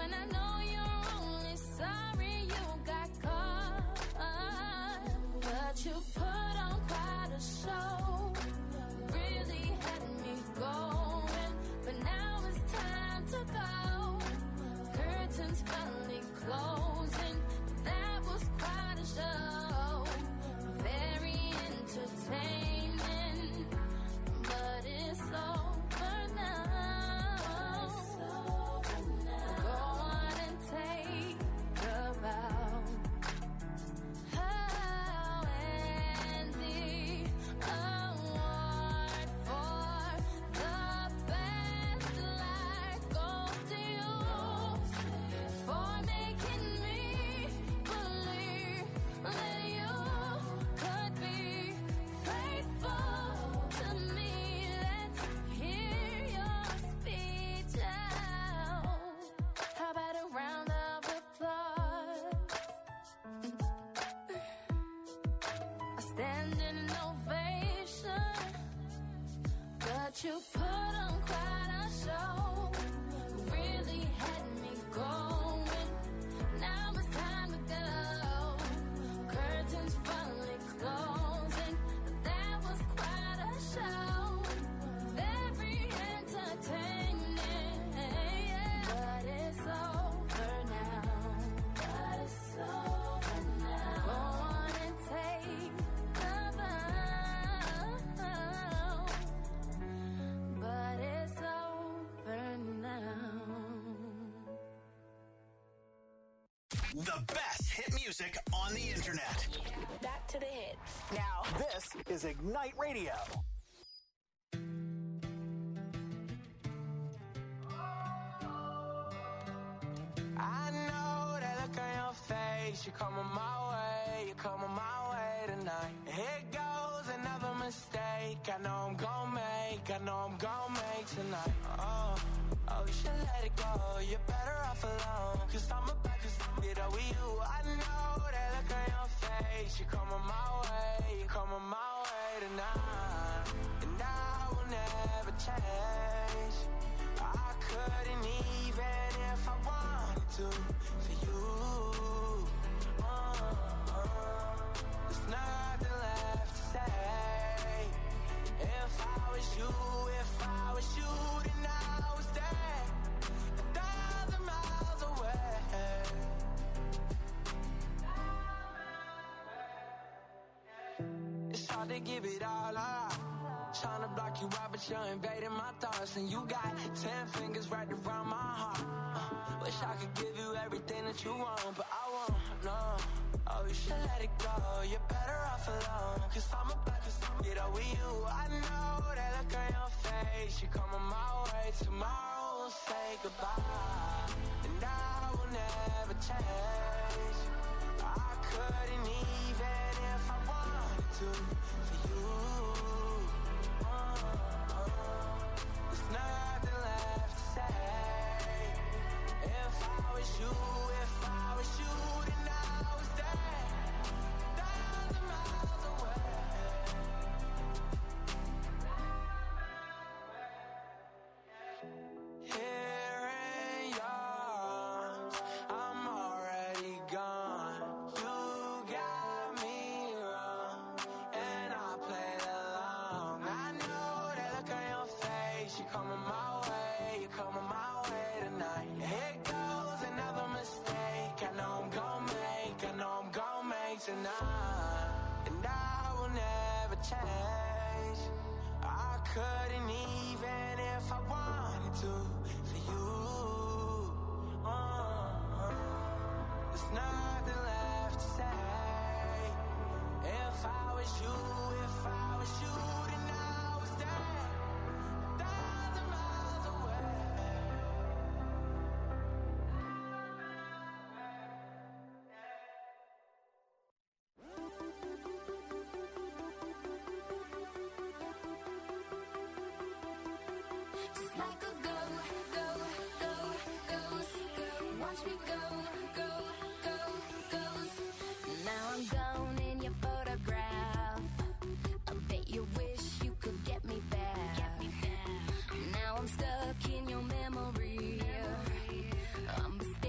when I know you're only sorry you got caught. But you put on quite a show, really had me going, but now it's time to go. Curtains finally closing, that was quite a show. Very entertaining, but it's over now. Go on and take a bow. Oh, and the award for the best life goes to you, for making me believe that you could be faithful to me. Let's hear your speech out. How about a round of applause? A standing ovation, but you put on quite a show, really had me going. Now it's time to go. Curtains finally closing, that was quite a show. Very entertaining, but it's over now. But it's over now. Go on and take a bow. But it's over now. The best hit music on the internet. Back to the hits. Now, this is Ignite Radio. I know that look on your face. You're coming my way, you're coming my way tonight. Here goes another mistake. I know I'm gon' make, I know I'm gon' make tonight. Oh, you should let it go. You're better off alone. Cause I'm about to get over you. I know that look on your face. You're coming my way, you're coming my way tonight. And I will never change. I couldn't even if I wanted to for you. There's nothing left to say. If I was you, then I was there, 1,000 miles away. It's hard to give it all up. Tryna block you out, but you're invading my thoughts. And you got 10 fingers right around my heart. Wish I could give you everything that you want, but I won't, no. Oh, you should let it go. You're better off alone. Cause I'm about to get over you. I know that look on your face. You're coming my way. Tomorrow we'll say goodbye. And I will never change. I couldn't even if I wanted to for you. There's nothing left to say. If I was you, then I was there, 1,000 miles away. Here in yours, I'm already gone. You got me wrong, and I played along. I know that look on your face. You're coming my way, you're coming my way tonight. Here goes another mistake. I know I'm gon' make, I know I'm gon' make tonight. And I will never change. I couldn't even if I wanted to for you. There's nothing left to say. If I was you, then I was there, 1,000 miles away. Just like a go, go, go, ghost. Watch me go, go, go, ghost. Now I'm gone in your photograph. I bet you wish you could get me back. Now I'm stuck in your memory. I'm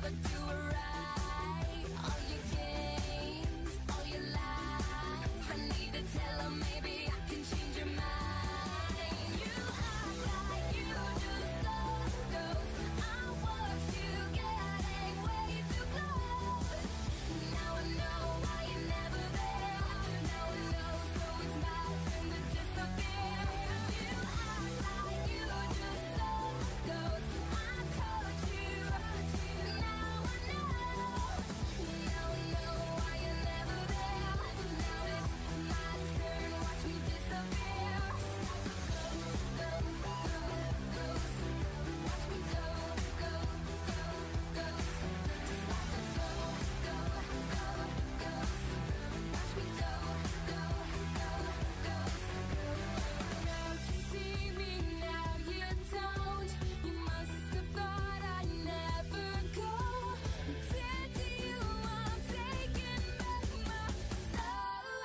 never do it right. All your games, all your lies. I need to tell her maybe I can change your mind. You act like you just saw ghosts. I watched you getting way too close. Now I know why you're never there. Now I know, so it's my turn to disappear. You act like you just saw ghosts. I caught you. Now I know. Now I know why you're never there. Now it's my turn. Watch me disappear. Go, go, go, ghost. Watch me go, go, go, ghost. Just like a go, go, go, ghost. Watch me go, go, go, ghost. Now you see me, now you don't. You must have thought I'd never go. Dead to you, I'm taking back my soul.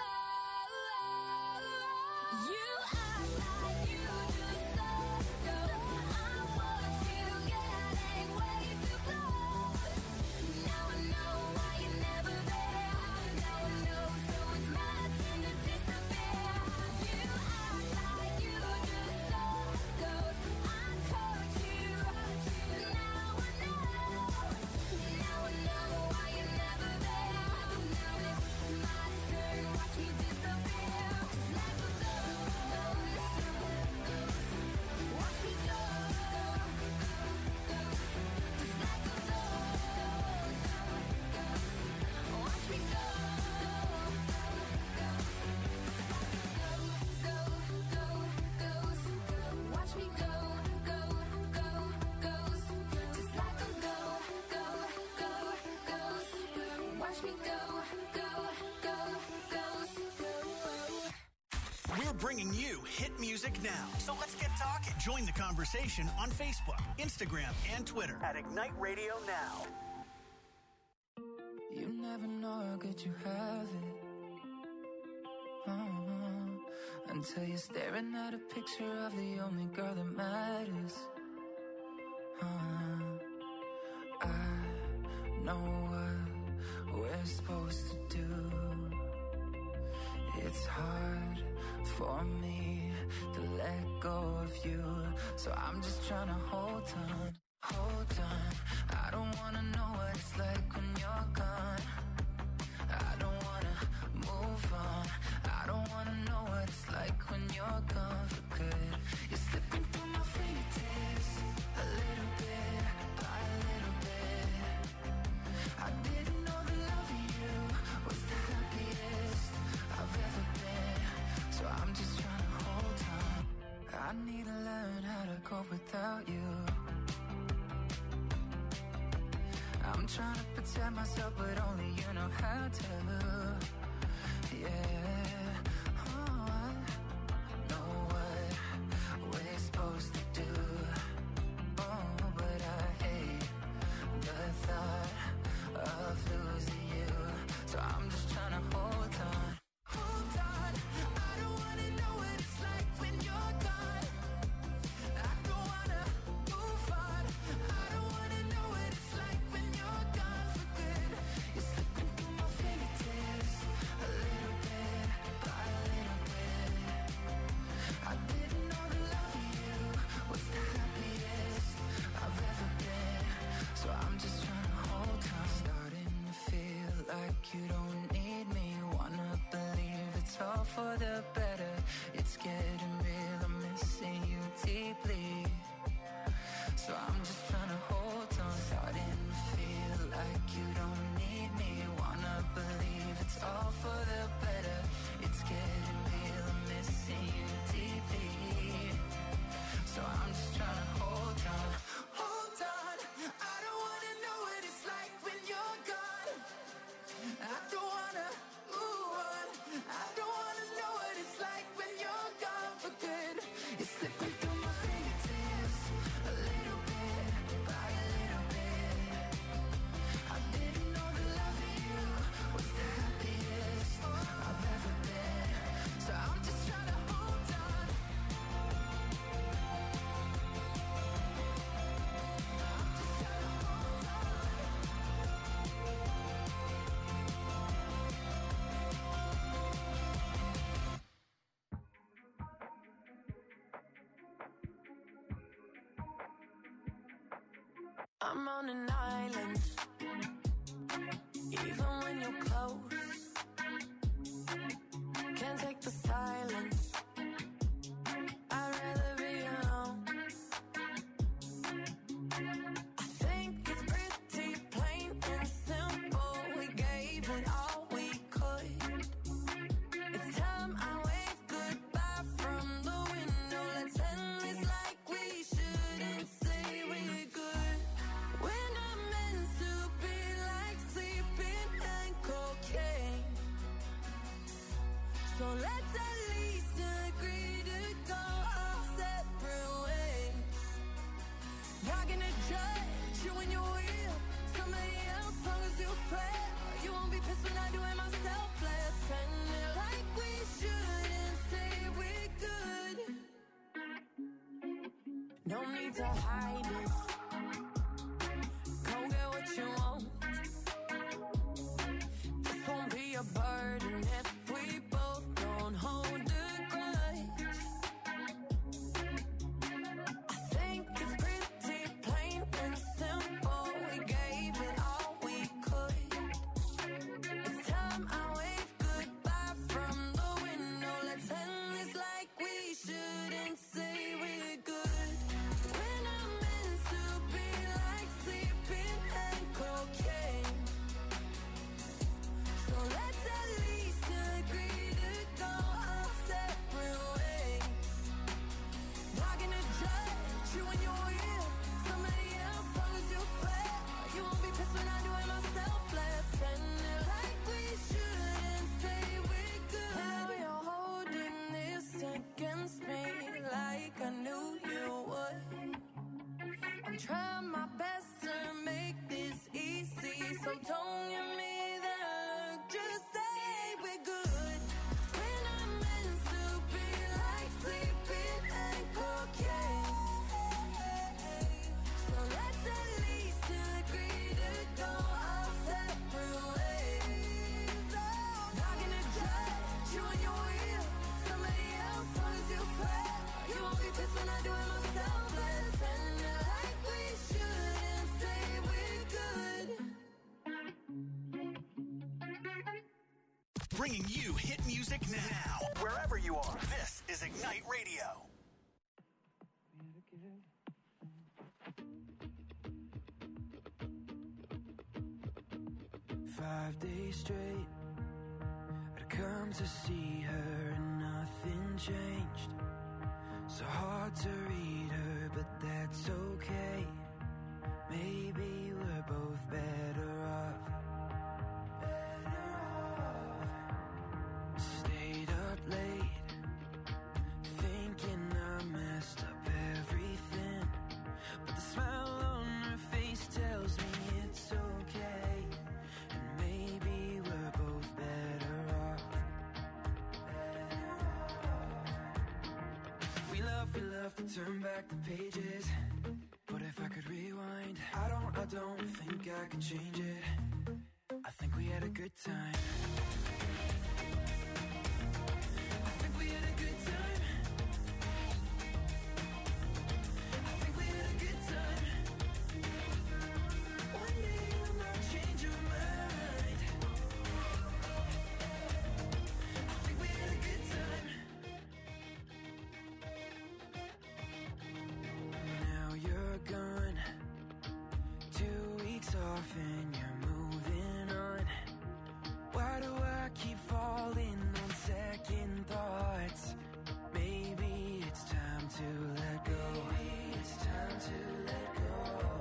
You act like you just saw ghosts. I watched you getting way too close. Now I know why you're never there. Now I know, so it's my turn to disappear. You act like you just saw ghosts. I caught you. Now I know. Now I know why you're never there. Now it's my turn. Watch me disappear. Just like a ghost. Watch me go. Just like a ghost. Watch me go. Go, go, ghost. Watch me go, go, go, ghost. Just like a go, go, ghost. Watch me go, go, ghost. We're bringing you hit music now. So let's get talking. Join the conversation on Facebook, Instagram, and Twitter at Ignite Radio Now. You never know how good you have it. Until you're staring at a picture of the only girl that matters. I know what we're supposed to do. It's hard for me to let go of you, so I'm just trying to hold on, hold on. I don't wanna know what it's like when you're gone. I don't wanna move on. I don't wanna know what it's like when you're gone for good. You're slipping through my fingertips, a little bit by a little bit. I didn't know the love of you was the happiest I've ever been, so I'm just trying to hold on. I need to learn how to go without you. I'm trying to protect myself, but only you know how to. Yeah, oh, I know what we're supposed to do. Oh, but I hate the thought of losing you, so I'm just trying to hold on. Hold on, I don't wanna know what it's like when you're gone. I don't wanna move on. I don't wanna know what it's like when you're gone for good. You're slipping through my fingertips, a little bit I'm on an island. Even when you're close, can't take the silence. I'd rather be alone. I think it's pretty plain and simple. We gave it all we could. It's time I wave goodbye from the window. Let's end this like we shouldn't say we're good. We're not meant to be like sleeping and cocaine. So let's at least agree to go our separate ways. Not gonna judge you when you're with somebody else, long as you swear you won't be pissed when I do it myself. Let's end it like we shouldn't say we're good. No need to hide it. Go get what you want. This won't be a burden if we both don't hold a grudge. I think it's pretty plain and simple. We gave it all we could. It's time I wave goodbye from the window. Let's end this like we shouldn't say we're good. We're not meant to be like sleeping and cocaine. So let's at least agree to go our separate ways. Not gonna judge you when you're with somebody else, long as you swear you won't be pissed when I do it myself. Let's end it like we shouldn't say we're good. Now you're holding this against me like I knew you would. I'm trying my best to make this easy, so don't give me that look, just say we're good. We're not meant to be like sleeping and cocaine. So let's at least agree to go our separate ways. Not gonna judge you when you're with somebody else, long as you swear you won't be pissed when I do it myself. Let's end it like we shouldn't say we're good. Bringing you hit music now, wherever you are. This is Ignite Radio. 5 days straight, I'd come to see her and nothing changed. So hard to read her, but that's okay. Maybe we're both better off. Stayed up late, thinking I messed up everything. But the smile on her face tells me it's okay. And maybe we're both better off. We love to turn back the pages. But if I could rewind, I don't think I can change it. I think we had a good time. I think we had a good time. I think we had a good time. One day you might change your mind. I think we had a good time. Now you're gone, 2 weeks off and you're moving on. Why do I keep falling on second thoughts? Maybe it's time to let go. Maybe it's time to let go.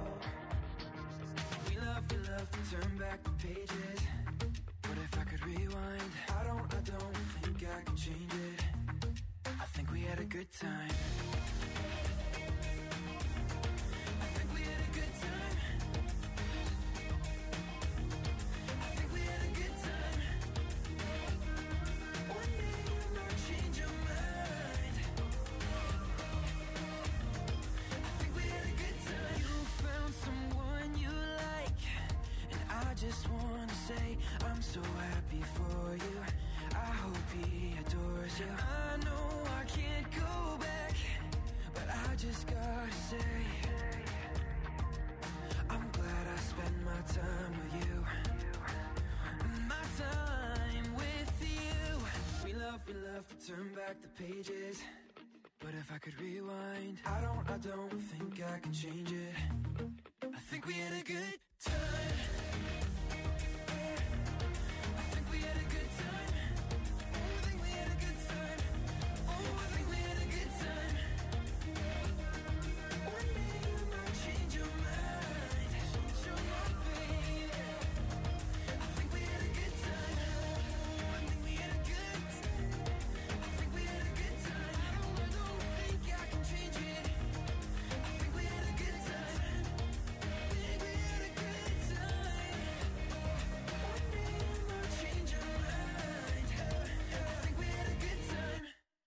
We love to turn back the pages. But if I could rewind, I don't think I can change it. I think we had a good time. I think we had a good time. I think we had a good time. One day you might change your mind. I think we had a good time. You found someone you like, and I just wanna say I'm so happy for you. I hope he adores you. I know I can't go back, but I just gotta say I'm back the pages, but if I could rewind, I don't think I can change it. I think we had a good time. I think we had a good time. Oh, I think we had a good time. Oh, I think we had a good time. One day you might change your mind. Show your baby. I think we had a good time. I think we had a good time. I think we had a good time. I don't think I can change it. I think we had a good time. I think we had a good time. One day you might change your mind. I think we had a good time.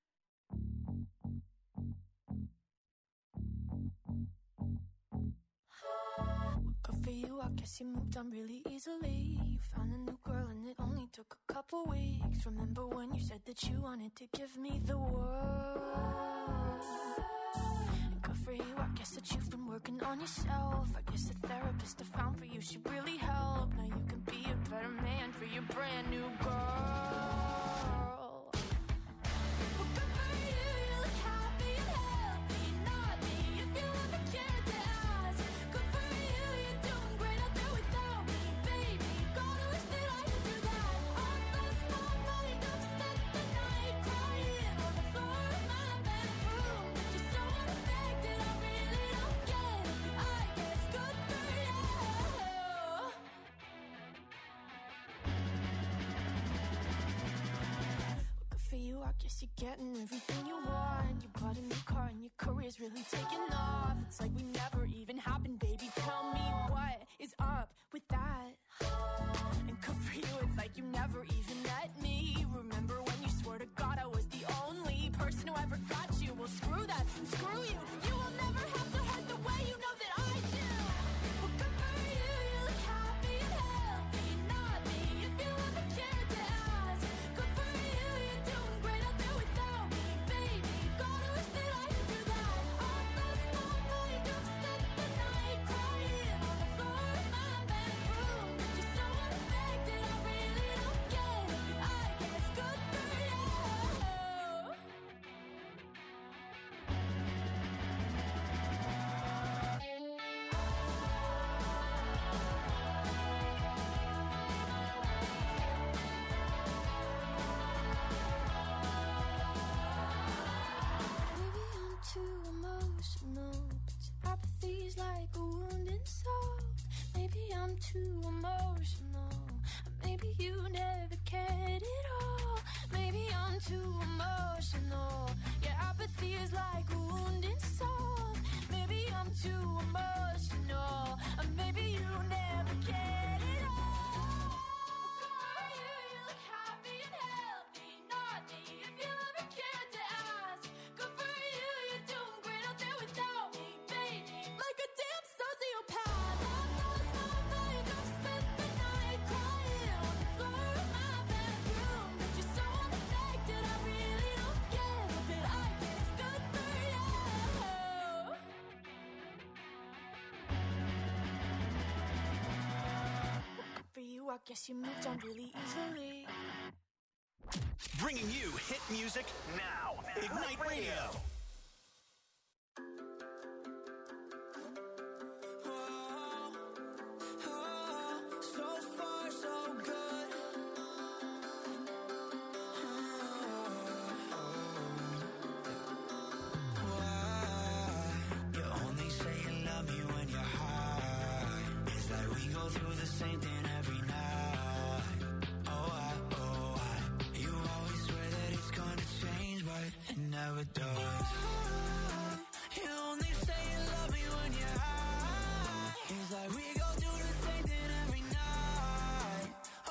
Good for you, I guess you moved on really easily. You found a new girl and it only took a couple weeks. Remember when you said that you wanted to give me the world? And good for you, I guess that you've been working on yourself. I guess the therapist I found for you should really help. Now you can be a better man for your brand new girl. Well, good for you, you look happy and healthy. Not me, if you ever cared to ask. Good for you, you're doing great out there without me, baby. Gotta wish that I could do that. I lost my mind, I've spent the night crying on the floor of my bedroom. But you're so unaffected, I really don't get it. I guess good for you. Good for you, I guess you're getting everything you want. You bought a new car and your career's really taking off. It's like we never even happened, baby. Tell me what is up with that? And good for you, it's like you never even met me. Remember when you swore to God I was the only person who ever got you? Well, screw that, screw you. You will never have to hurt the way you know that I do. Well, good for you, you look happy and healthy. Not me, if you ever cared to ask. Good for you, you're doing great out there without me, baby. Gotta wish that I could do that. I lost my mind, I've spent the night crying on the floor of my bedroom. But you're so unaffected, I really don't get it. I guess good for you. Maybe I'm too emotional, but your apathy's like a wounded soul. Maybe I'm too emotional, or maybe you never cared at all. Maybe I'm too emotional, your apathy is like a wounded soul. Maybe I'm too emotional, or maybe you never cared at all. Good for you, you look happy and healthy. Not me, if you ever cared to ask. Good for you, you're doing great out there without me, baby. Like a damn sociopath. I've lost my mind, I've spent the night crying on the floor of my bedroom. But you're so unaffected, I really don't get it. But I guess good for you. Good for you, I guess you moved on really easily. Bringing you hit music now. Ignite Radio. So far, so good. You only say you love me when you're high. It's like we go through the same thing every night. You always swear that it's gonna change, but it never does. You only say you love me when you're high. It's like we go through the same thing every night.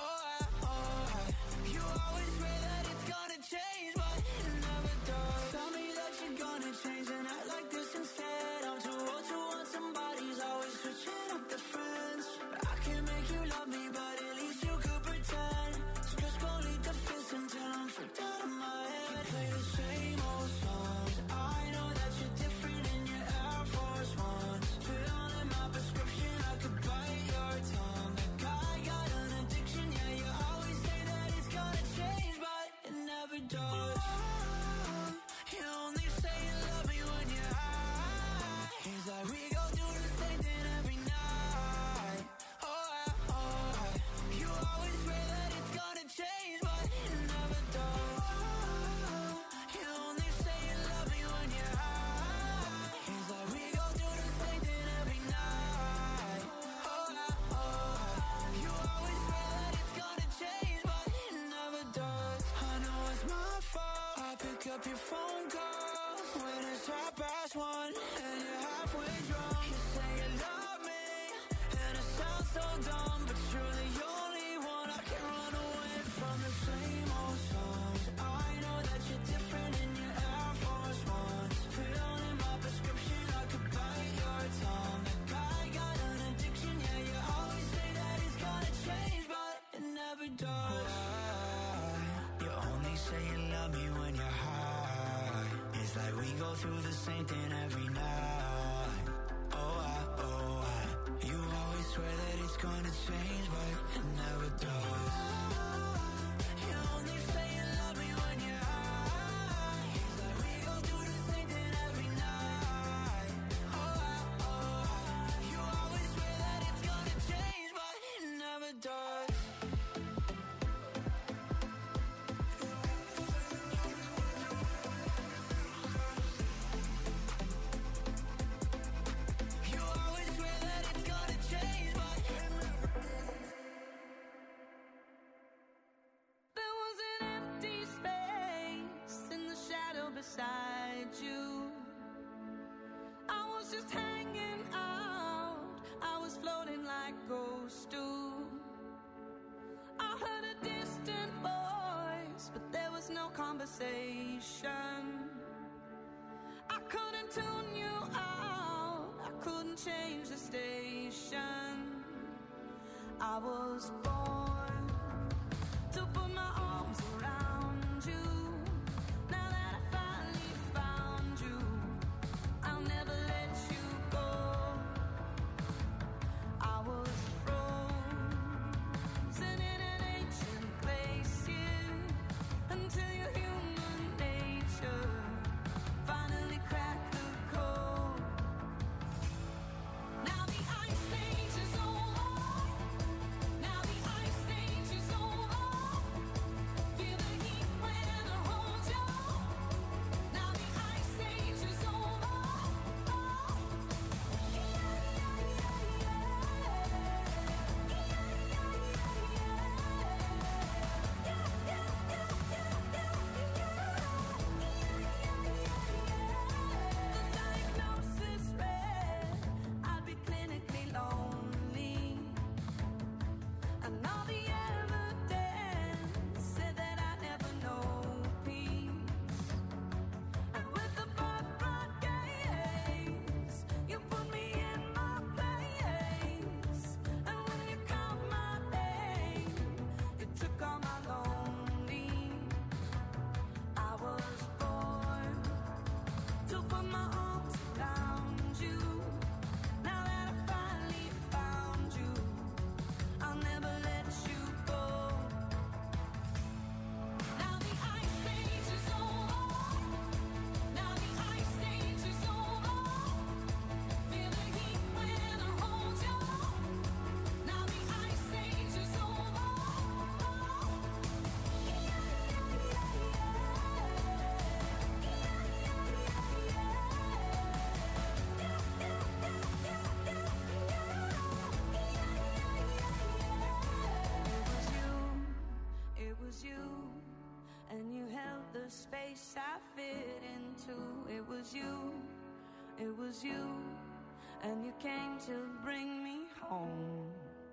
You always swear that it's gonna change, but it never does. Tell me that you're gonna change and act like this instead. I'm too old to want somebody's always switching up the friends. I can make you love me up your phone call when it's 1:30 and you're halfway drunk. You say you love me, and it sounds so dumb, but you're the only one I can run away from. The same old songs. I know that you're different in your Air Force Ones. Filling my prescription, I could bite your tongue. That guy got an addiction, yeah, you always say that he's gonna change, but it never does. You only say you love me when you're high. It's like we go through the same thing every night. You always swear that it's gonna change, but it never does. You only say you love me when you're high. It's like we go through the same thing every night. You always swear that it's gonna change, but it never does. You always swear that it's gonna change, but There was an empty space in the shadow beside you. I was just hanging out. I was floating like ghosts do. I heard a distant voice, but there was no conversation. I couldn't tune you out. I couldn't change the station. I was born to put my arms around you. Now that I finally found you, I'll never let you go. I was frozen in an ancient glacier until your human nature finally cracked the code. Now the ice age is over. Now the ice age is over. Feel the heat when I hold you. Now the ice age is over. The diagnosis read I'd be clinically lonely, and all the evidence said that I'd never know peace. And with the birthright gaze, you put me in my place. And when you called my name, you took all my lonely. I was born to put my arms around you. Now that I finally found you, I'll never let you go. Now the ice age is over. Now the ice age is over. Feel the heat when I hold you. Now the ice age is over. It was you, and you held the space I fit into. It was you, and you came to bring me home.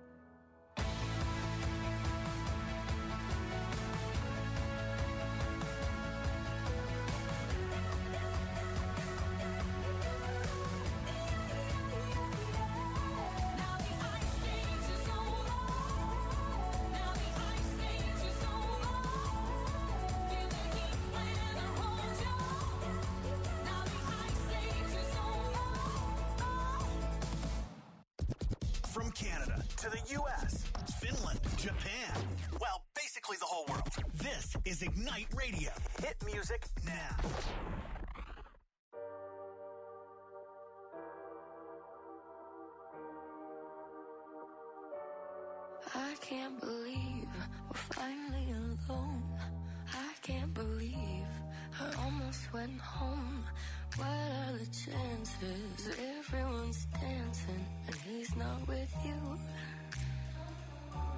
Now the ice age is over. Now the ice age is over. Feel the heat when I hold you. Now the ice age is over. From Canada to the U.S., Finland, Japan. Well, basically the whole world. This is Ignite Radio. Hit music now. I can't believe we're finally alone. I can't believe I almost went home. What are the chances? Everyone's dancing and he's not with you.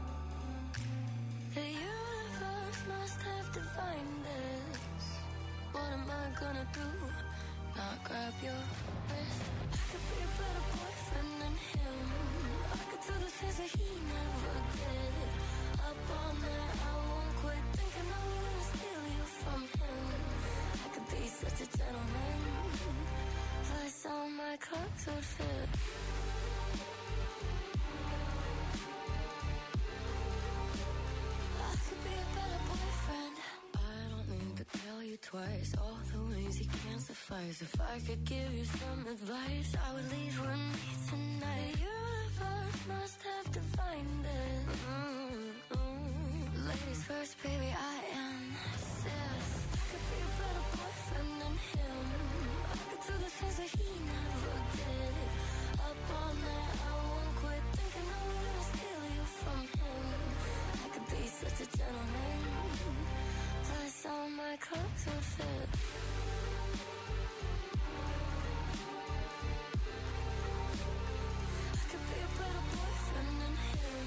The universe must have divined this. What am I gonna do? Not grab your wrist. I could be a better boyfriend than him. I could do the things that he never did. Up all night, I won't quit thinking I'm gonna steal you from him. I could be such a gentleman. Plus all my clothes would fit. I could be a better boyfriend. I don't need to tell you twice all the ways he can't suffice. If I could give you some advice, I would leave with me tonight. The universe must have divined it. Ladies first, baby, I insist. I could be a better boyfriend than him. I could do the things that he never did. Up all night, I won't quit thinking I'm gonna steal you from him. I could be such a gentleman. Plus all my clothes would fit. I could be a better boyfriend than him.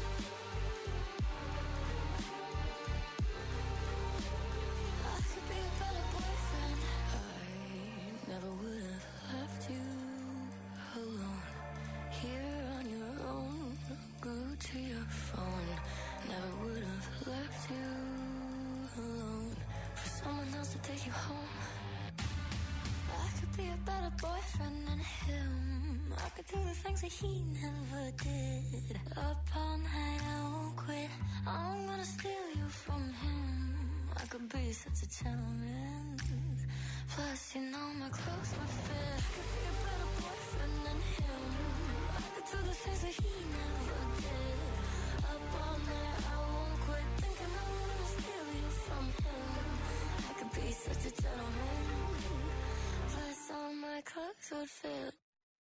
I could be a better boyfriend. I never would have left you alone. Here on your own, glued to your phone. Never would have left you alone for someone else to take you home. I could be a better boyfriend than him. I could do the things that he never did. Up all night, I won't quit. I'm gonna steal you from him. I could be such a gentleman. Plus, you know my clothes would fit. I could be a better boyfriend than him. I could do the things that he never did. Up all night, I won't quit thinking I'm gonna steal you from him. I could be such a gentleman. Plus, all my clothes would fit.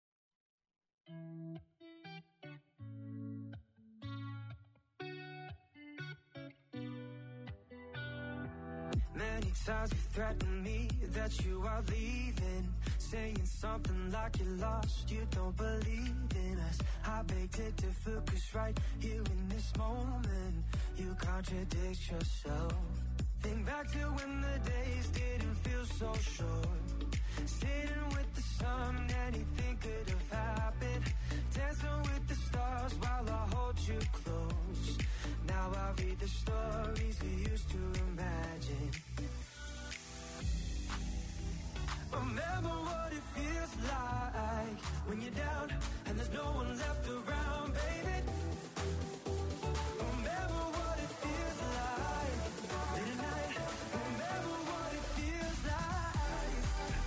Many times you threatened me that you are leaving, saying something like you're lost, you don't believe in us. I beg to differ, 'cause right here in this moment you contradict yourself. Think back to when the days didn't feel so short, sitting with the sun, anything could have happened. Dancing with the stars while I hold you close. Now I read the stories we used to imagine. Remember what it feels like when you're down and there's no one left around, baby. Remember what it feels like late at night. Remember what it feels like.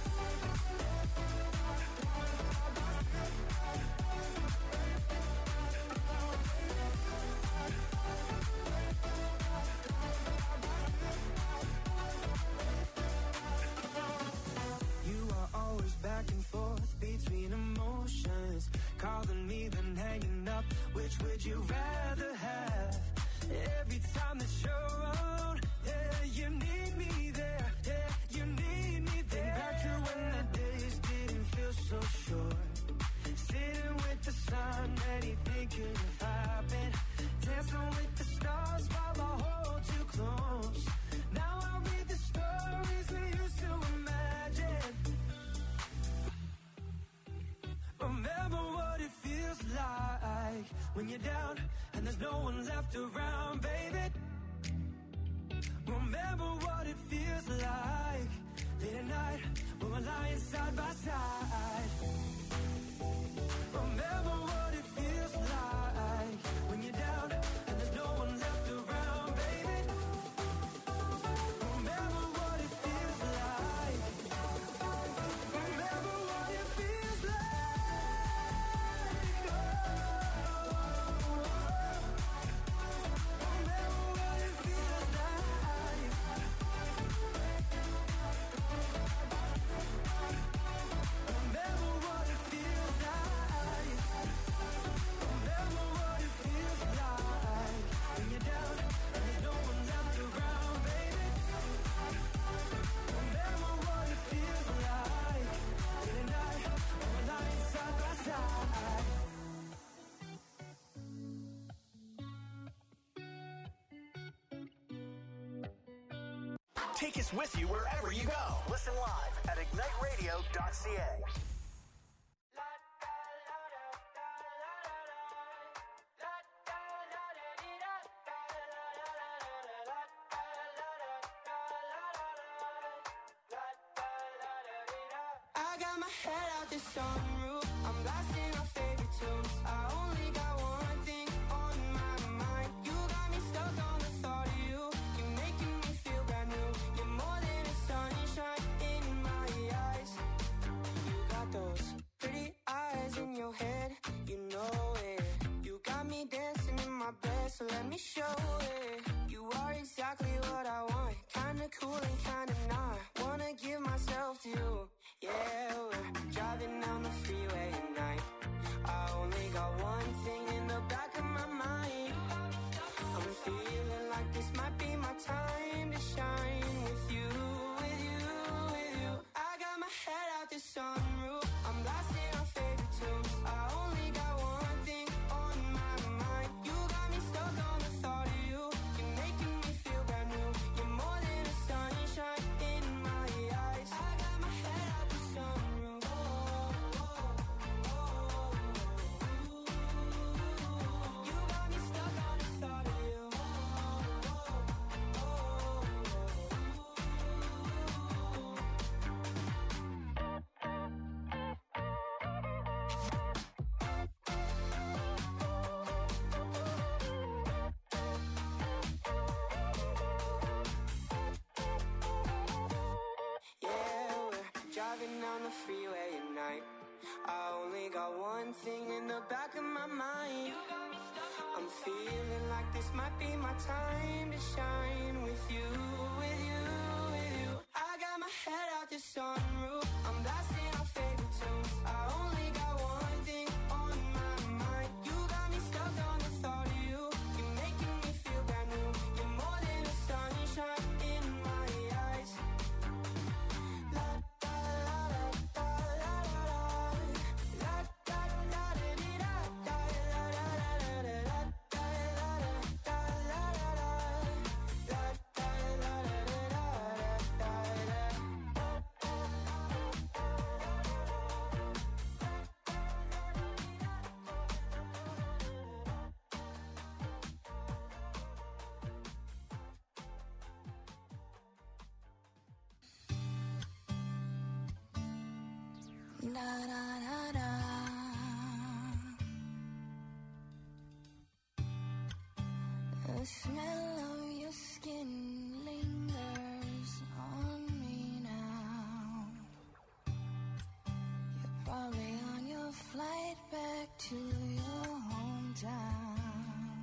You are always back and forth between emotions, calling me then hanging up. Which would you rather have? Every time that you're around, yeah, you need me there, yeah, you need me there. Think back to when the days didn't feel so short, sitting with the sun, anything could have happened. Dancing with the stars while I hold you close. Now I read the stories we used to imagine. Remember what it feels like when you're down and there's no one left around, baby. Remember what it feels like late at night when we're lying side by side. Remember what it feels like when you're down and there's no one left around, baby. Remember what it feels like. Remember what it feels like. Remember what it feels like. Remember what it feels like. Remember what it feels like. Take us with you wherever you go. Listen live at igniteradio.ca. I got my head out the sunroof. I'm blasting our favorite tunes. I only got one thing on my mind. You got me stuck on the thought of you. You're making me feel brand new. You're more than a sunshine in my eyes. You got those pretty eyes in your head. You know it. You got me dancing in my bed, so let me show it. You are exactly what I want. Kinda cool and kinda not. Wanna give myself to you. Yeah, we're driving down the freeway at night. I only got one thing in the back of my mind. I'm feeling like this might be my time to shine with you, with you, with you. I got my head out the sunroof. I'm blasting our favorite tunes. I only got one thing on my mind. You got me stuck on the thought of you. You're making me feel brand new. You're more than a sunshine in my eyes. I got my head out the sunroof. You got me stuck on the thought of you. Yeah, we're driving down the freeway at night. I only got one thing in the back of my mind. I'm feeling like this might be my time to shine with you, with you, with you. I got my head out the sunroof. I'm blasting our favorite tunes. I only got one thing on my mind. You got me stuck on the thought of you. You're making me feel brand new. You're more than a sunshine in my eyes. La da la da la la la da da da dee da da la la la la la da la da la la la la da la la Da da da da. The smell of your skin lingers on me now. You're probably on your flight back to your hometown.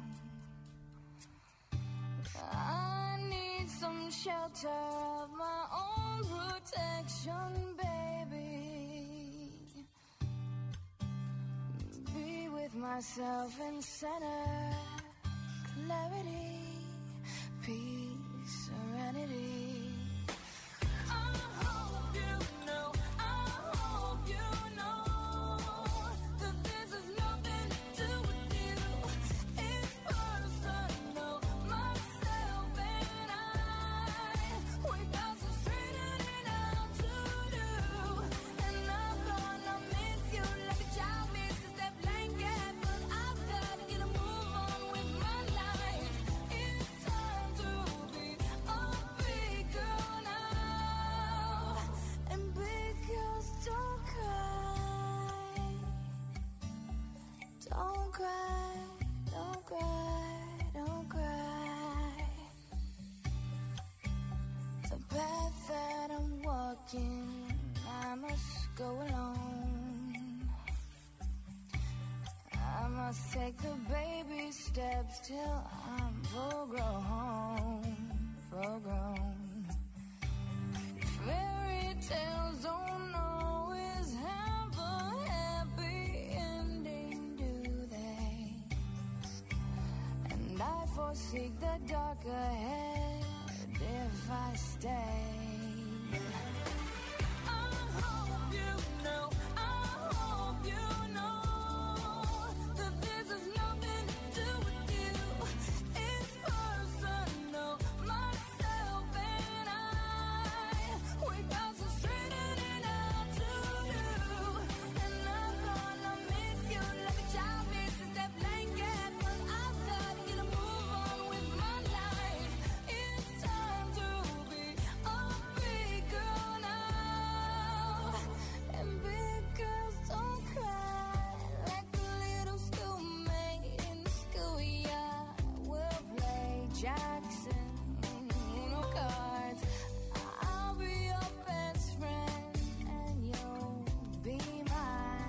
I need some shelter of my own protection, baby. Be with myself in center, clarity, peace, serenity. I hope you know, I hope you know that this has nothing to do with you. It's personal, myself and I. We got some straightening out to do, and I'm gonna miss you like a child misses that blanket. But I've gotta get a move on with my life. It's time to be a big girl now. And big girls don't cry. Don't cry, don't cry, don't cry. The path that I'm walking, I must go alone. I must take the baby steps till I'm full grown, full grown. Fairy tales don't always have a happy ending, do they? And I foresee the dark ahead if I stay. I hope you know, I hope you know that this has nothing to do with you. It's personal, myself and I. Jackson, no cards. I'll be your best friend, and you'll be my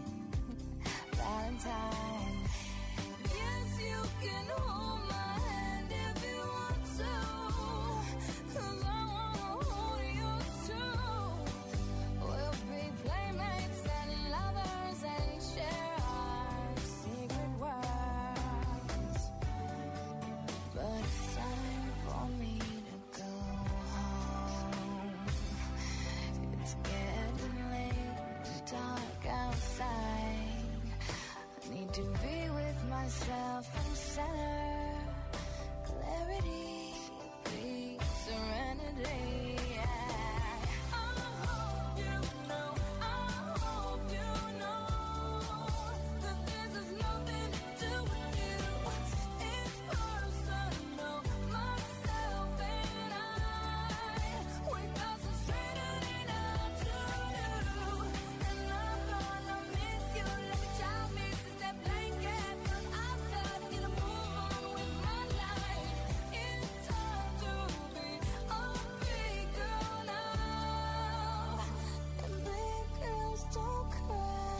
Valentine. Yes, you can hold my hand if you want to, 'cause I wanna hold you too. We'll be playmates and lovers and share our secret worlds. But it's time for me to go home. It's getting late and dark outside. I need to be with myself and center. Clarity, peace, serenity. I hope you know that this has nothing to do with you. It's personal, myself and I. We got some straightening out to do, and I'm gonna miss you like a child misses that blanket. 'Cause I've got to get a move on with my life. It's time to be a big girl now, and big girls don't cry.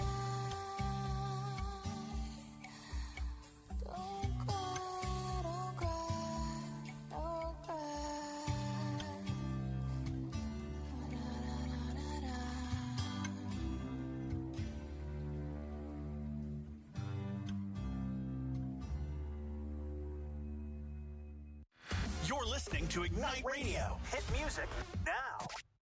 Don't cry, don't cry, don't cry. Da-da-da-da-da. You're listening to Ignite Radio. Hit music now.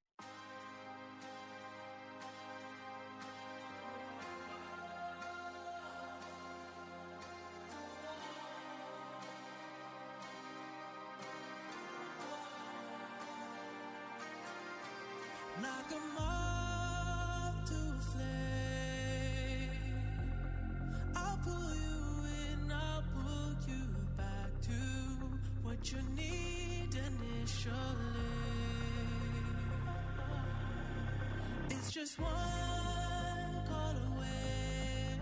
Like a moth to a flame, I'll pull you in, I'll pull you back to what you need initially. It's just one call away,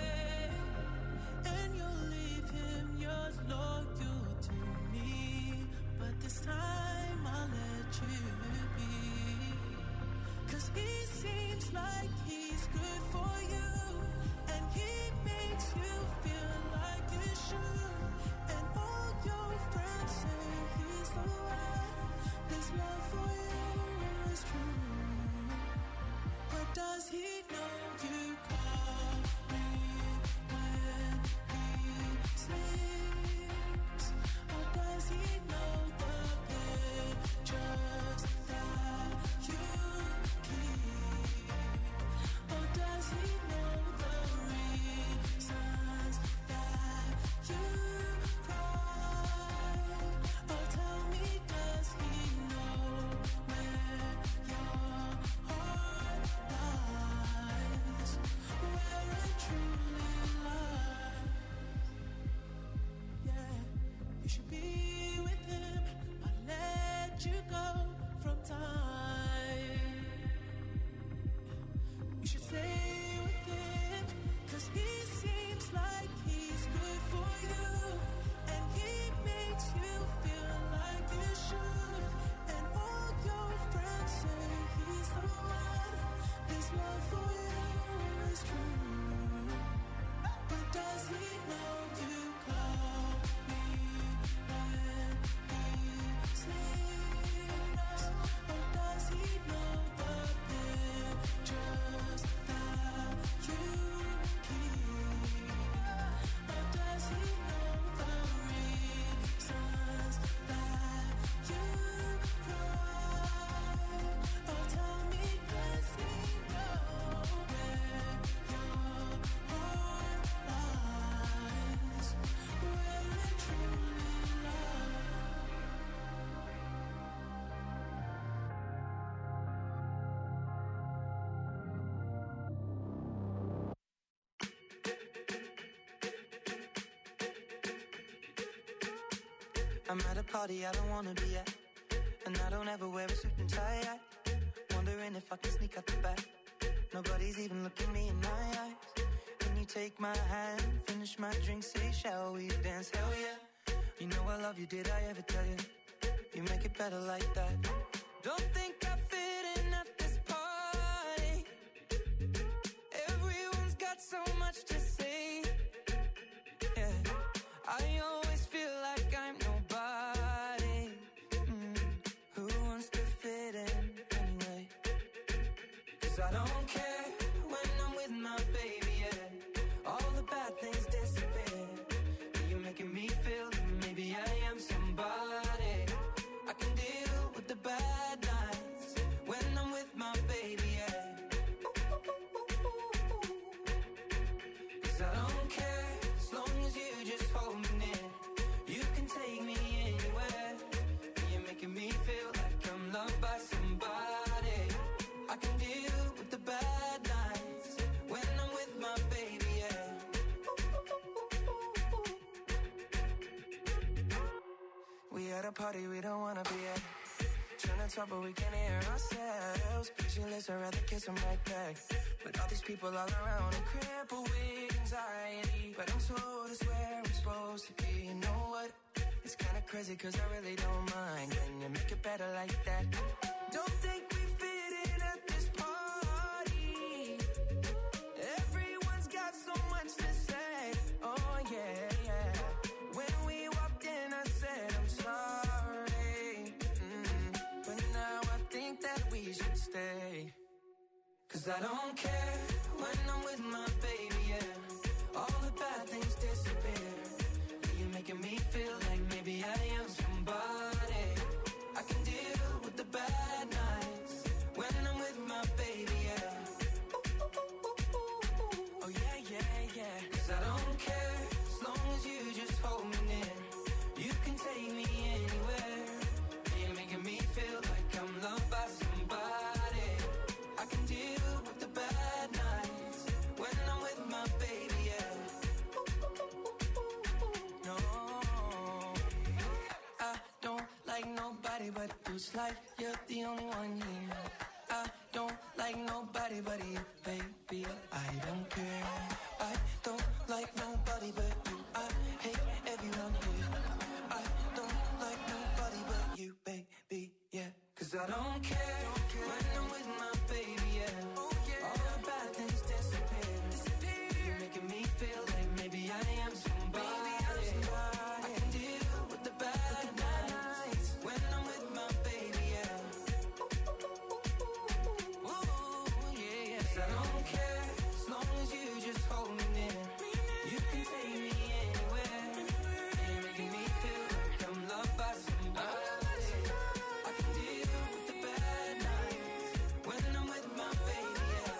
and you'll leave him, you're loyal to me. But this time I'll let you be. 'Cause he seems like he's good for you, and he makes you feel like you should. And all your friends say he's the one. His love for you is true. But does he know you call me when he sleeps? Or does he know the pictures that you keep? Or does he know the reasons that you cry? Or tell me, does he know where your heart lies? Where it truly lies? Yeah, you should be with him. I'll let you go from time. You should stay with him, 'cause he seems like he's good for you, and he makes you feel like you should. And all your friends say he's the one. His love for you is true. But does he know you call me when he sleeps? Or does he know the pictures that you keep? Or does he know the reasons that you cry? Or tell me, does he know where your heart lies? Where it truly lies? I'm at a party I don't wanna be at, and I don't ever wear a suit and tie. Wondering if I can sneak out the back. Nobody's even looking me in my eyes. Can you take my hand, finish my drink, say shall we dance? Hell yeah. You know I love you, did I ever tell you? You make it better like that. Don't think I fit in at this party. Everyone's got so much to say. Yeah, I always feel like I'm nobody. Who wants to fit in anyway? 'Cause I don't care when I'm with my baby, yeah. All the bad things disappear. You're making me feel that maybe I am somebody. I can deal with the bad nights when I'm with my baby, yeah. 'Cause I don't care as long as you just hold me near. You can take me anywhere. You're making me feel like I'm loved by somebody. I can deal with the bad nights when I'm with my baby, yeah. We at a party we don't wanna be at. Trying to talk but we can't hear ourselves. Pictureless, I'd rather kiss them right back. But all these people all around are crippled with anxiety. But I'm told it's where I'm supposed to be. You know what? It's kinda crazy 'cause I really don't mind. Can you make it better like that? Don't think we fit in at this party. Everyone's got so much to say. Oh yeah, yeah. When we walked in I said I'm sorry. But now I think that we should stay. 'Cause I don't care when I'm with my baby, yeah. All the bad things disappear. You're making me feel like maybe I am somebody. I can deal with the bad nights when I'm with my baby, yeah. Oh yeah, yeah, yeah. 'Cause I don't care as long as you just hold me near. You can take me anywhere. You're making me feel like I'm loved by somebody. I can deal with the bad nights when I'm with my baby, yeah. No, I don't like nobody but you. It's like you're the only one here. I don't like nobody but you, baby. I don't care. I don't like nobody but you. I hate everyone here. I don't like nobody but you, baby, yeah. 'Cause I don't care when I'm with my baby, yeah. All the bad things disappear. You're making me feel like maybe I am somebody. I can deal with the bad nights when I'm with my baby, yeah. Ooh, yeah, yeah. 'Cause I don't care as long as you just hold me near. You can take me anywhere. You're making me feel like I'm loved by somebody. I can deal with the bad nights when I'm with my baby, yeah.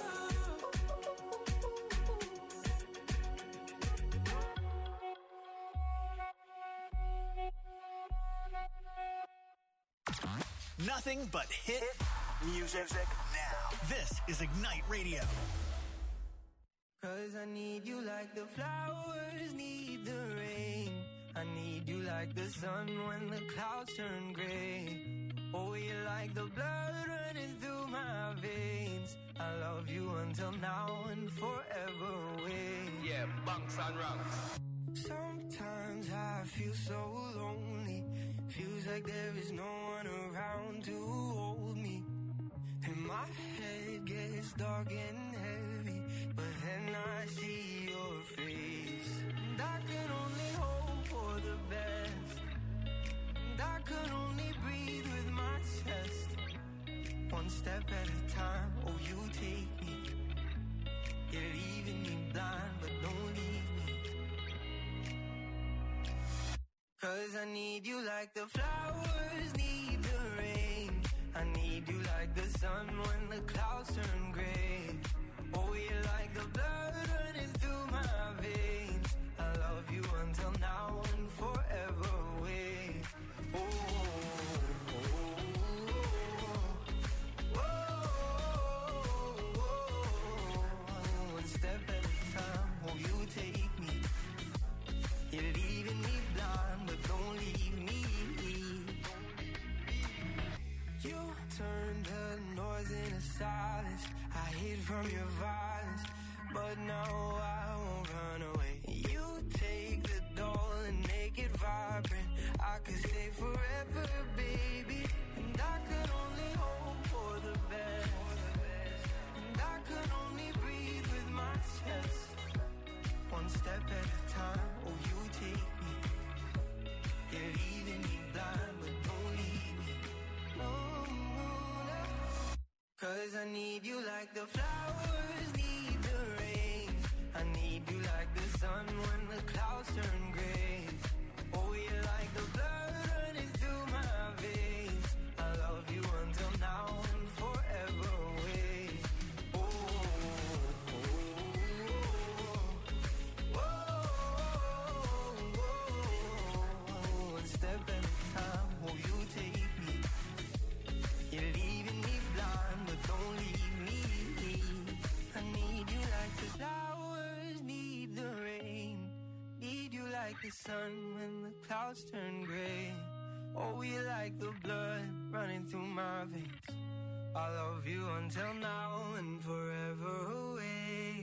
Nothing but hit music now. This is Ignite Radio. 'Cause I need you like the flowers need the rain. I need you like the sun when the clouds turn gray. Oh, you're like the blood running through my veins. I love you until now and forever away. Yeah, bunks and rungs. Sometimes I feel so lonely. Feels like there is no one around to hold me. And my head gets dark and heavy, but then I see your face. And I can only hope for the best. And I can only breathe with my chest. One step at a time, oh you take me. You're leaving me blind, but don't leave me. 'Cause I need you like the flowers need the rain. I need you like the sun when the clouds turn gray. Oh, you're like the blood running through my veins. I love you until now and forever away. Oh, oh, oh, oh, oh. One step at a time, oh, you take me. You're leaving me blind, but don't leave me. You turn the noise into silence. I hid from your violence, but now I won't run away. You take the doll and make it vibrant. I step at a time. Oh, you take me. You're leaving me blind, but don't leave me. No, no. 'Cause I need you like the flowers need the rain. I need you like the sun when the clouds turn gray. Oh, you're like the blood running through my veins. I love you until now and forever away. Oh, oh, oh, oh, oh. One step at a time, oh, you take me. You're leaving me blind, but don't leave me. I need you like the flowers need the rain. Need you like the sun when the clouds turn gray. Oh, you like the blood running through my veins. I love you until now and forever away.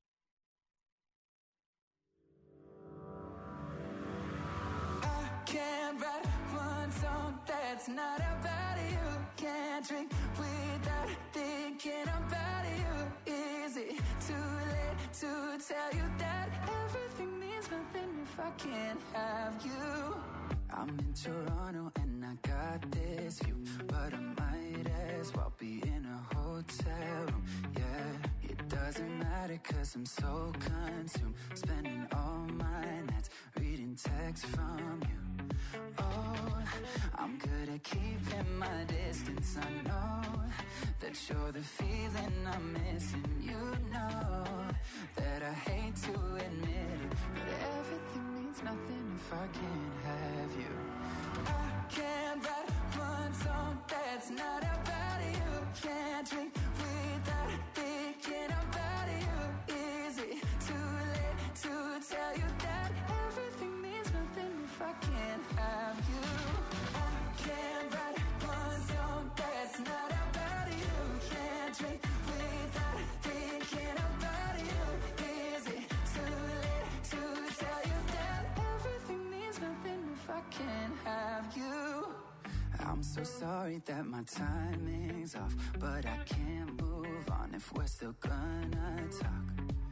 I can't write one song that's not about you. Can't drink without thinking about you. Is it too late to tell you that everything means nothing if I can't have you? I'm in Toronto and I got this view, but I might as well be in a hotel room. Yeah, it doesn't matter 'cause I'm so consumed, spending all my nights reading texts from you. Oh, I'm good at keeping my distance. I know that you're the feeling I'm missing. You know that I hate to admit it, but everything means nothing if I can't have you. I can't write one song that's not about you. Can't drink without thinking about you. Is it too late to tell you that everything means nothing if I can't have you? I can't write one song that's not about you. Can't drink without thinking about you. Is it too late to tell you that everything means nothing if I can't have you? I'm so sorry that my timing's off, but I can't move on if we're still gonna talk.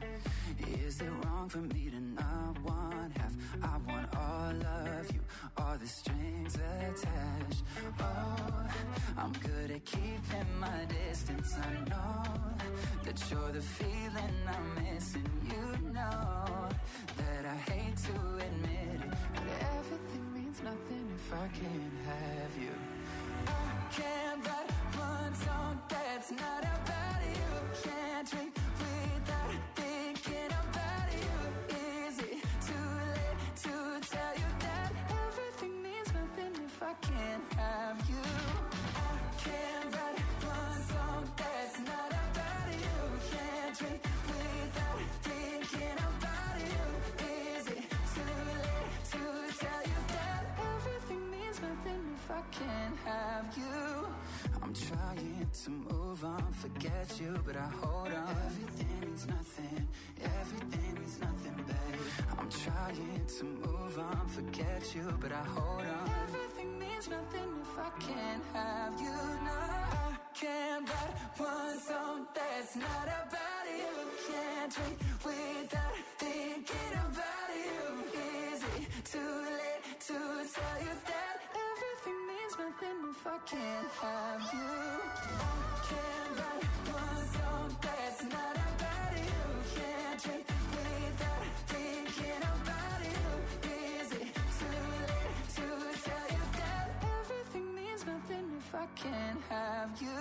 Is it wrong for me to not want half? I want all of you, all the strings attached. Oh, I'm good at keeping my distance. I know that you're the feeling I'm missing. You know that I hate to admit it, but everything means nothing if I can't have you. I can't write one song that's not about you. Can't drink without thinking about you. Is it too late to tell you that everything means nothing if I can't have you? I can't write one song that's not about you. Can't drink without thinking about you. Is it too late to tell you that everything means nothing if I can't have you? I'm trying to move on, forget you, but I hold on. Everything means nothing, everything means nothing, babe. I'm trying to move on, forget you, but I hold on. Everything means nothing if I can't have you. No, I can't write one song that's not about you. Can't drink without thinking about you. Is it too late to tell you that everything means nothing if I can't have you? I can't write one song that's not about you. Can't drink without thinking about you. Is it too late to tell you that everything means nothing if I can't have you?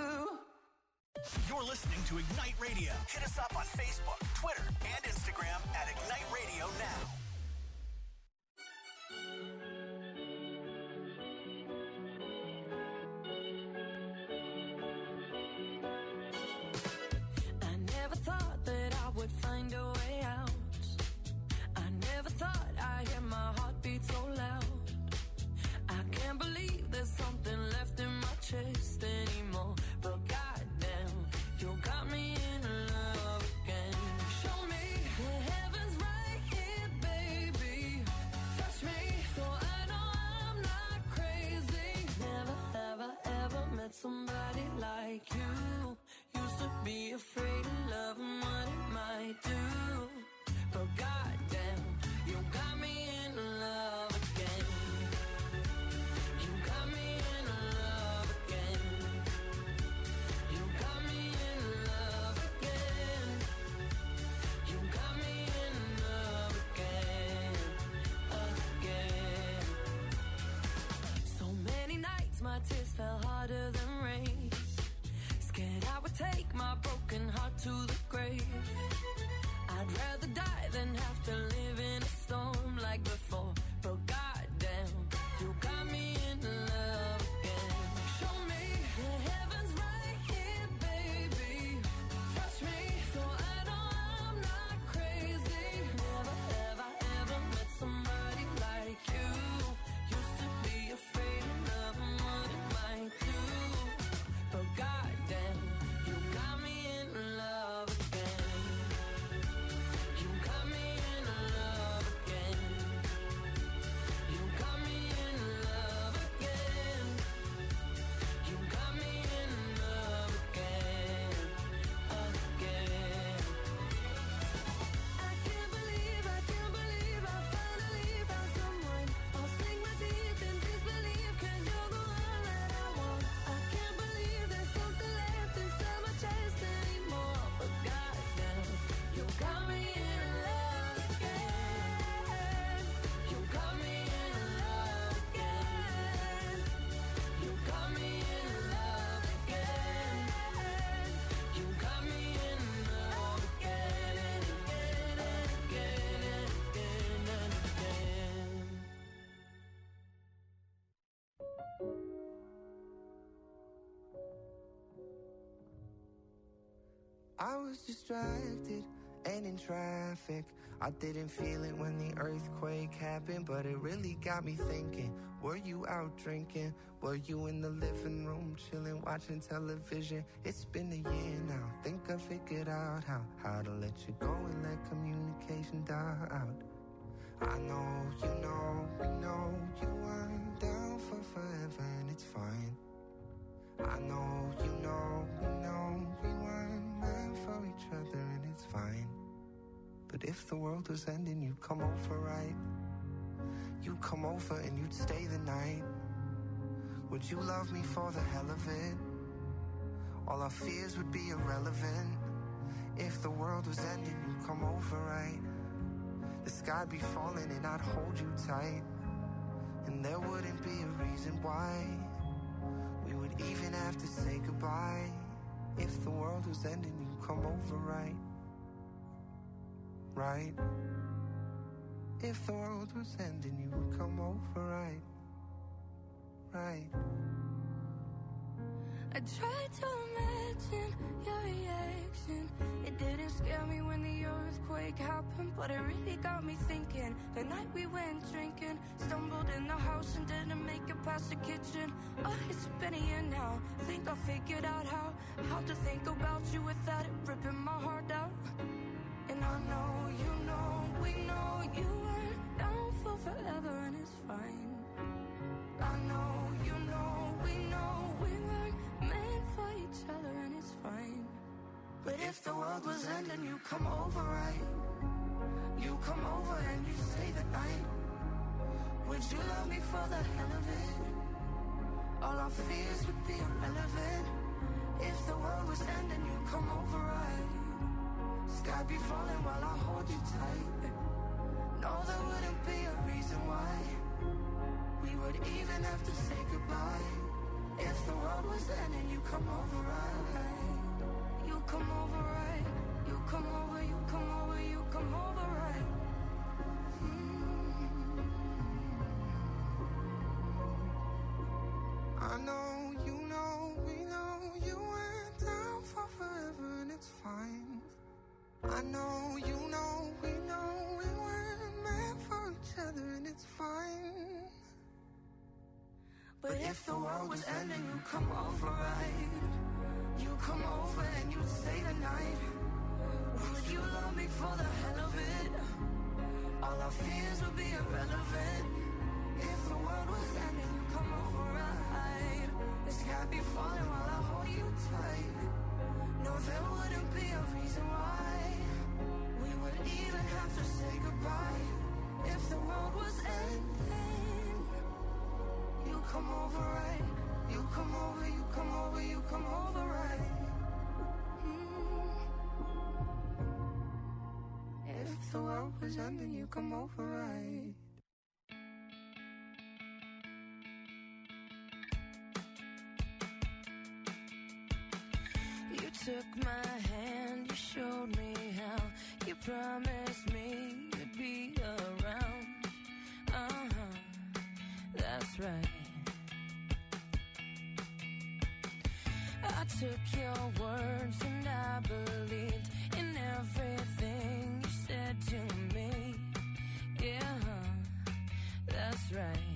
You're listening to Ignite Radio. Hit us up on Facebook, Twitter, and Instagram at Ignite Radio Now. I never thought that I would find a way out. I never thought I'd hear my heartbeat so loud. I can't believe there's something left in my chest anymore. But goddamn, you got me in love again. Show me the heavens right here, baby. Touch me so I know I'm not crazy. Never have I ever met somebody like you. Used to be afraid of love and what it might do. my tears fell harder than rain. Scared I would take my broken heart to the grave. I'd rather die than have to live in a storm like before. But goddamn, you got me in love again. Show me the heavens right here, baby. Touch me so I know I'm not crazy. Never have I ever met somebody like you. Used to be afraid of love and what it might do. But goddamn, you got me in love again. You got me in love again. You got me in love again. You got me in love again, again. I can't believe I finally found someone. I'll sink my teeth in disbelief, 'cause you're the one that I want. I can't believe there's something left inside my chest anymore. But goddamn, you got me in love again. You got me in love again. You got me in love again. You got me in love again and again and again and again and again. I was distracted and in traffic. I didn't feel it when the earthquake happened, but it really got me thinking. Were you out drinking? Were you in the living room chilling, watching television? It's been a year now. Think I figured out how to let you go and let communication die out. I know, we know you weren't down for forever, and it's fine. I know, we know we weren't meant for each other, and it's fine. But if the world was ending, you'd come over, right? You'd come over and you'd stay the night. Would you love me for the hell of it? All our fears would be irrelevant. If the world was ending, you'd come over, right? The sky'd be falling and I'd hold you tight. And there wouldn't be a reason why we would even have to say goodbye. If the world was ending, you'd come over, right? Right? If the world was ending, you would come over, right? Right? I tried to imagine your reaction. It didn't scare me when the earthquake happened, but it really got me thinking. The night we went drinking, stumbled in the house and didn't make it past the kitchen. Oh, it's been a year now. Think I figured out how to think about you without it ripping my heart out. And I know, we know you weren't down for forever, and it's fine. I know, we know we weren't meant for each other, and it's fine. But if the world was ending, you come over, right? You come over and you stay the night. Would you love me for the hell of it? All our fears would be irrelevant. If the world was ending, you come over, right? Sky be falling while I hold you tight. No, there wouldn't be a reason why we would even have to say goodbye. If the world was ending, you come over, right? You come over, right? You come over, you come over, you come over, right? I know, we know you went down for forever, and it's fine. I know, we know we weren't meant for each other, and it's fine. But if the world was ending, you come over, right? You come over and you'd stay the night. Would you love me for the hell of it? All our fears would be irrelevant. If the world was ending, you come over, right? The sky be falling while I hold you tight. No, there wouldn't be a reason why we would even have to say goodbye. If the world was ending, you come over, right? You come over, you come over, you come over, right? If the world was ending, you come over, right? took my hand, you showed me how. You promised me you'd be around. That's right. I took your words and I believed in everything you said to me. Yeah, that's right.